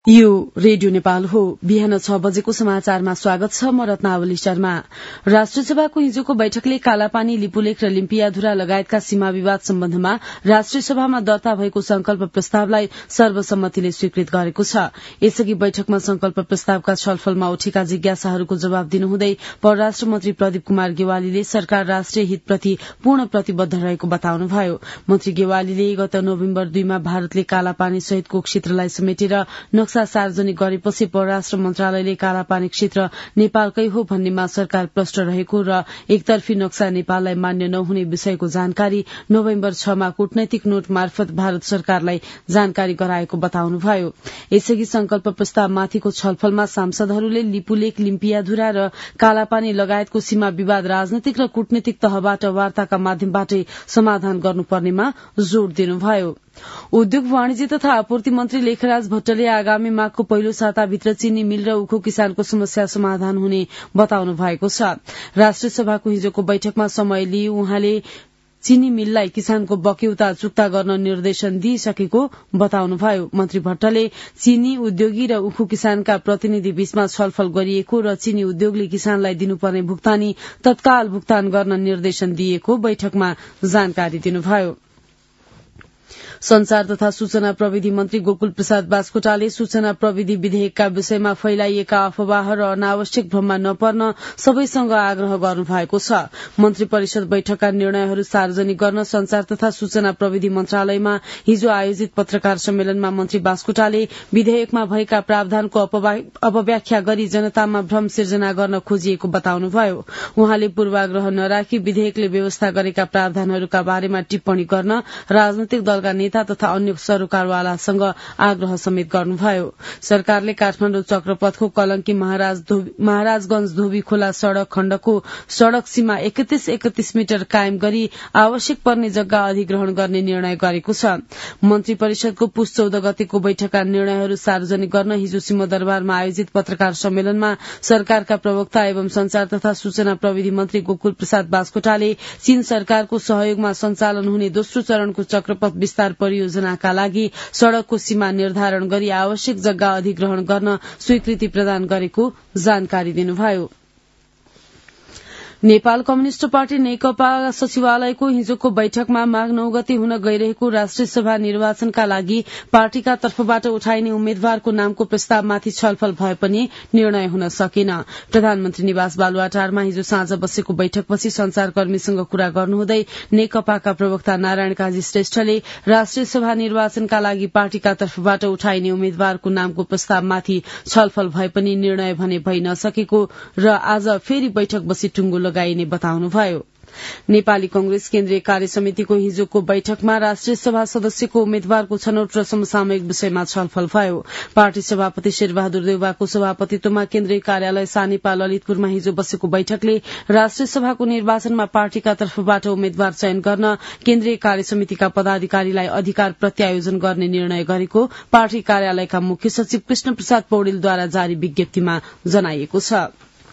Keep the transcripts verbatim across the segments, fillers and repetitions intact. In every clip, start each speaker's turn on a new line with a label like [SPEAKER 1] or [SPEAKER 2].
[SPEAKER 1] यो रेडियो नेपाल हो। बिहान छ बजेको समाचारमा स्वागत छ। म रत्नावली शर्मा। राष्ट्रियसभाको हिजोको बैठकले कालापानी, लिपुलेख र लिम्पियाधुरा लगायतका सीमा विवाद सम्बन्धमा राष्ट्रियसभामा दर्ता भएको संकल्प प्रस्तावलाई सर्वसम्मतिले स्वीकृत गरेको छ। यसअघि बैठकमा संकल्प प्रस्तावका छलफलमा उठेका जिज्ञासाहरूको जवाब दिनुहुँदै परराष्ट्र मन्त्री प्रदीप कुमार गेवालीले सरकार राष्ट्रिय हितप्रति पूर्ण प्रतिबद्ध रहेको बताउनुभयो। मन्त्री गेवालीले गत नोभेम्बर दुईमा भारतले कालापानी सहितको क्षेत्रलाई समेटेर नक्सा सार्वजनिक गरेपछि परराष्ट्र मन्त्रालयले कालापानी क्षेत्र नेपालकै हो भन्नेमा सरकार प्रष्ट रहेको र एकतर्फी नक्सा नेपाललाई मान्य नहुने विषयको जानकारी नोभेम्बर छमा कूटनैतिक नोट मार्फत भारत सरकारलाई जानकारी गराएको बताउनुभयो। यसअघि संकल्प प्रस्तावमाथिको छलफलमा सांसदहरूले लिपुलेख, लिम्पियाधुरा र कालापानी लगायतको सीमा विवाद राजनैतिक र कूटनैतिक तहबाट वार्ताका माध्यमबाटै समाधान गर्नुपर्नेमा जोड़ दिनुभयो। उद्योग, वाणिज्य तथा आपूर्ति मन्त्री लेखराज भट्टले आगामी माघको पहिलो साताभित्र चीनी मिल र उखु किसानको समस्या समाधान हुने बताउनु भएको छ। राष्ट्रिय सभाको हिजोको बैठकमा समय लिई उहाँले चीनी मिललाई किसानको बक्यौता चुक्ता गर्न निर्देशन दिइसकेको बताउनुभयो। मन्त्री भट्टले चीनी उद्योगी र उखु किसानका प्रतिनिधि बीचमा छलफल गरिएको र चीनी उद्योगले किसानलाई दिनुपर्ने भुक्तानी तत्काल भुक्तान गर्न निर्देशन दिएको बैठकमा जानकारी दिनुभयो। संचार तथा सूचना प्रविधि मन्त्री गोकुल प्रसाद बास्कोटाले सूचना प्रविधि विधेयकका विषयमा फैलाइएका अफवाह र अनावश्यक भ्रममा नपर्न सबैसँग आग्रह गर्नु भएको छ। मन्त्री परिषद बैठकका निर्णयहरू सार्वजनिक गर्न संचार तथा सूचना प्रविधि मन्त्रालयमा हिजो आयोजित पत्रकार सम्मेलनमा मन्त्री बास्कोटाले विधेयकमा भएका प्रावधानको अपव्याख्या गरी जनतामा भ्रम सिर्जना गर्न खोजिएको बताउनुभयो। उहाँले पूर्वाग्रह नराखी विधेयकले व्यवस्था गरेका प्रावधानहरूका बारेमा टिप्पणी गर्न राजनैतिक दलका नेता तथा अन्य सरोकारवालासँग आग्रह समेत गर्नुभयो। सरकारले काठमाडौँ चक्रपथको कलंकी महाराजगंज धोबी खोला सड़क खण्डको सड़क सीमा एकतीस एकतीस मिटर कायम गरी आवश्यक पर्ने जग्गा अधिग्रहण गर्ने निर्णय गरेको छ। मन्त्री परिषदको पुस चौध गतेको बैठकका निर्णयहरू सार्वजनिक गर्न हिजो सिंहदरबारमा आयोजित पत्रकार सम्मेलनमा सरकारका प्रवक्ता एवं संचार तथा सूचना प्रविधि मन्त्री गोकुल प्रसाद बास्कोटाले चीन सरकारको सहयोगमा सञ्चालन हुने दोस्रो चरणको चक्रपथ विस्तार परियोजनाका लागि सड़कको सीमा निर्धारण गरी आवश्यक जग्गा अधिग्रहण गर्न स्वीकृति प्रदान गरेको जानकारी दिनुभयो। नेपाल कम्युनिष्ट पार्टी नेकपा सचिवालयको हिजोको बैठकमा माघ नौ गते हुन गइरहेको राष्ट्रिय सभा निर्वाचनका लागि पार्टीका तर्फबाट उठाइने उम्मेद्वारको नामको प्रस्तावमाथि छलफल भए पनि निर्णय हुन सकेन। प्रधानमन्त्री निवास बालुवाटारमा हिजो साँझ बसेको बैठकपछि संचारकर्मीसँग कुरा गर्नुहुँदै नेकपाका प्रवक्ता नारायण काजी श्रेष्ठले राष्ट्रिय सभा निर्वाचनका लागि पार्टीका तर्फबाट उठाइने उम्मेद्वारको नामको प्रस्तावमाथि छलफल भए पनि निर्णय भने भइ नसकेको र आज फेरि बैठक बसी टुंगो लगाइने बताउनुभयो। नेपाली कंग्रेस केन्द्रीय कार्य समितिको हिजोको बैठकमा राष्ट्रिय सभा सदस्यको उम्मेद्वारको छनौट र समसामयिक विषयमा छलफल भयो। पार्टी सभापति शेरबहादुर देउवाको सभापतित्वमा केन्द्रीय कार्यालय सानेपा ललितपुरमा हिजो बसेको बैठकले राष्ट्रिय सभाको निर्वाचनमा पार्टीका तर्फबाट उम्मेद्वार चयन गर्न केन्द्रीय कार्य समितिका पदाधिकारीलाई अधिकार प्रत्यायोजन गर्ने निर्णय गरेको पार्टी कार्यालयका मुख्य सचिव कृष्ण प्रसाद पौडेलद्वारा जारी विज्ञप्तिमा जनाइएको छ।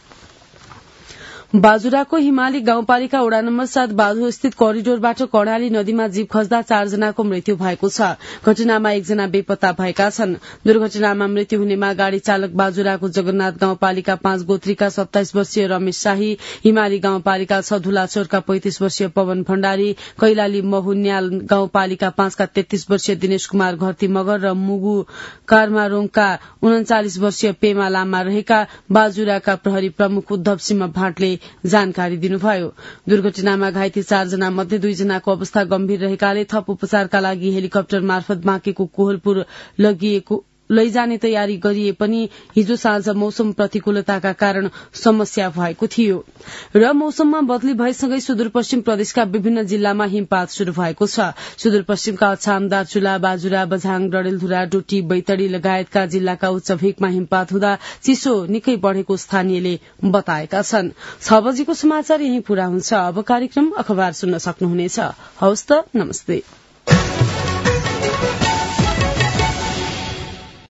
[SPEAKER 1] बाजुराको हिमाली गाउँपालिका वडा नम्बर सात बाधो स्थित करिडोरबाट कर्णाली नदीमा जीव खस्दा चारजनाको मृत्यु भएको छ। घटनामा एकजना बेपत्ता भएका छन्। दुर्घटनामा मृत्यु हुनेमा गाड़ी चालक बाजुराको जगन्नाथ गाउँपालिका पाँच गोत्रीका सत्ताइस वर्षीय रमेश शाही, हिमाली गाउँपालिका छ धुलाचोरका पैंतिस वर्षीय पवन भण्डारी, कैलाली महुन्याल गाउँपालिका पाँचका तेत्तीस वर्षीय दिनेश कुमार घरती मगर र मुगु कार्मारोङका उन्चालिस वर्षीय पेमा लामा रहेका बाजुराका प्रहरी प्रमुख उद्धव सिंह भाटले जानकारी दिनुभयो। दुर्घटनामा घाइते चारजना मध्ये दुईजनाको अवस्था गम्भीर रहेकाले थप उपचारका लागि हेलिकप्टर मार्फत बाँकेको कोहलपुर लगिएको लैजाने तयारी गरिए पनि हिजो साँझ मौसम प्रतिकूलताका कारण समस्या भएको थियो र मौसममा बदली भएसँगै सुदूरपश्चिम प्रदेशका विभिन्न जिल्लामा हिमपात शुरू भएको छ। सुदूरपश्चिमका अछाम, दार्चुला, बाजुरा, बझाङ, डडेलधुरा, डोटी, बैतडी लगायतका जिल्लाका उच्च भेगमा हिमपात हुँदा चिसो निकै बढ़ेको स्थानीयले बताएका छन्। छ बजेको समाचार यही पूरा हुन्छ। अब कार्यक्रम अखबार सुन्न सक्नुहुनेछ। हवस् त, नमस्ते।